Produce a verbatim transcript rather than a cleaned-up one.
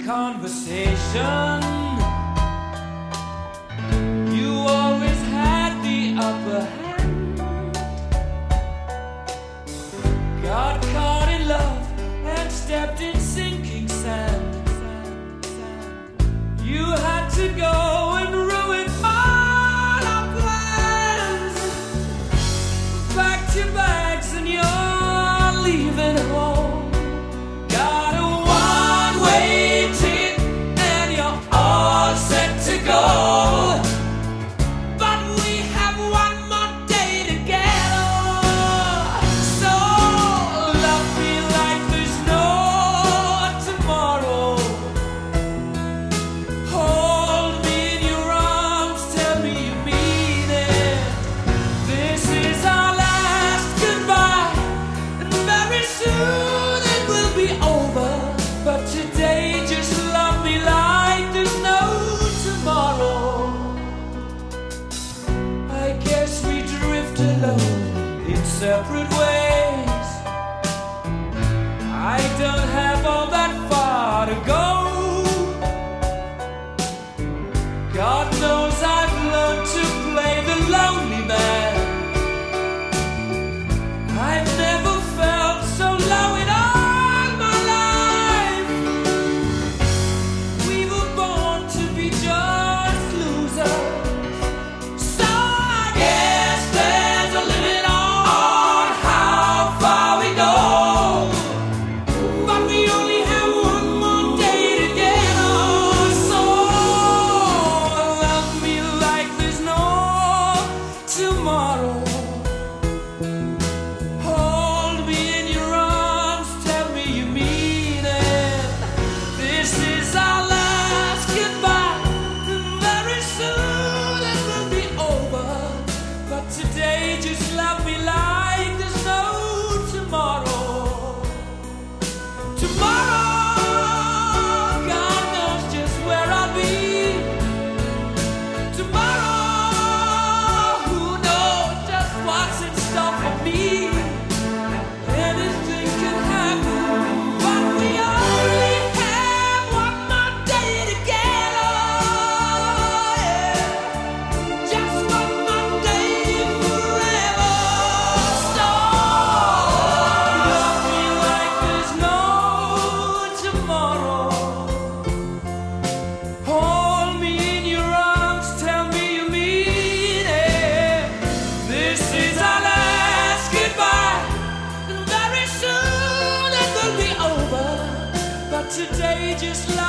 conversation. You always had the upper hand. Got caught in love and stepped in sinking sand. You had to go and ruin all our plans. Packed your bags and you're leaving home. Got a one-way ticket and you're all set to go. But we have one more day together. So love me like there's no tomorrow. Hold me in your arms, tell me you mean it. This is our last goodbye, and very soon it will be over. But today just love me like there's no tomorrow. I guess we drift alone in separate ways. I don't have all that far to go. God knows I've learned to play the lonely man. I've never felt so low in all my life. We were born to be just losers. So I guess there's a limit on how far we go. But we only have one more day together. So love me like there's no tomorrow. Hold me in your arms, tell me you mean it. This is our last goodbye, and very soon it will be over. But today just love me like there's no tomorrow. Tomorrow, God knows just where I'll be. Tomorrow, who knows just what's in store for me. Anything can happen, but we only have one more day together. Yeah. Just one more day forever. So love me like there's no tomorrow. Hold me in your arms, tell me you mean it. This is our last goodbye, and very soon it will be over. But today just love